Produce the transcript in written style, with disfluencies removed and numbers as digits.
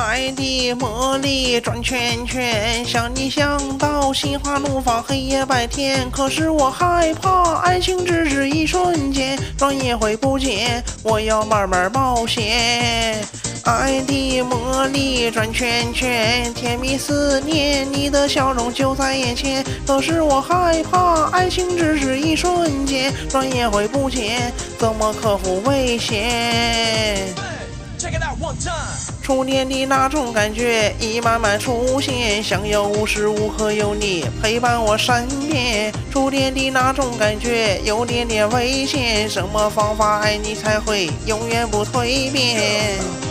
爱的魔力转圈圈，想你想到心花怒放，黑夜白天。可是我害怕，爱情只是一瞬间，转眼会不见。我要慢慢冒险。爱的魔力转圈圈，甜蜜思念，你的笑容就在眼前。可是我害怕，爱情只是一瞬间，转眼会不见，怎么克服危险？初恋的那种感觉已慢慢出现，想要无时无刻有你陪伴我身边。初恋的那种感觉有点点危险，什么方法爱你才会永远不蜕变？